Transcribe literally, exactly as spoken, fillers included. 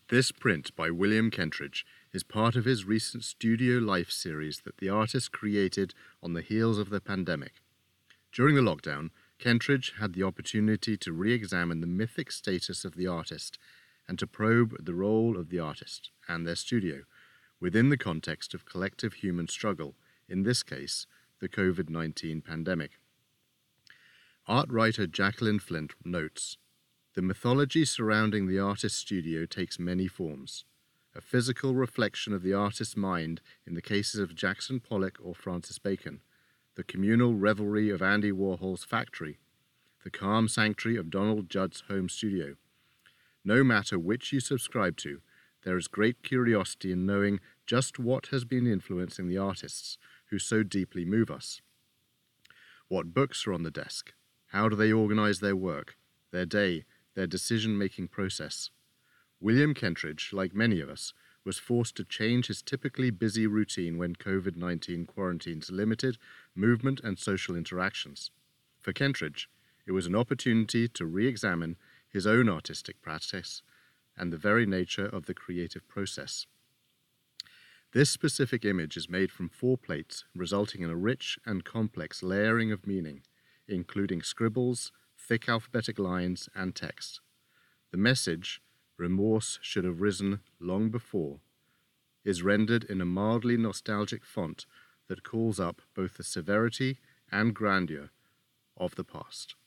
This print by William Kentridge is part of his recent Studio Life series that the artist created on the heels of the pandemic. During the lockdown, Kentridge had the opportunity to re-examine the mythic status of the artist and to probe the role of the artist and their studio within the context of collective human struggle, in this case, the COVID nineteen pandemic. Art writer Jacqueline Flint notes, "The mythology surrounding the artist's studio takes many forms. A physical reflection of the artist's mind in the cases of Jackson Pollock or Francis Bacon, the communal revelry of Andy Warhol's factory, the calm sanctuary of Donald Judd's home studio. No matter which you subscribe to, there is great curiosity in knowing just what has been influencing the artists who so deeply move us. What books are on the desk? How do they organize their work, their day, their decision-making process? William Kentridge, like many of us, was forced to change his typically busy routine when COVID nineteen quarantines limited movement and social interactions. For Kentridge, it was an opportunity to re-examine his own artistic practice and the very nature of the creative process. This specific image is made from four plates, resulting in a rich and complex layering of meaning, including scribbles, thick alphabetic lines, and text. The message, "Remorse should have risen long before," is rendered in a mildly nostalgic font that calls up both the severity and grandeur of the past.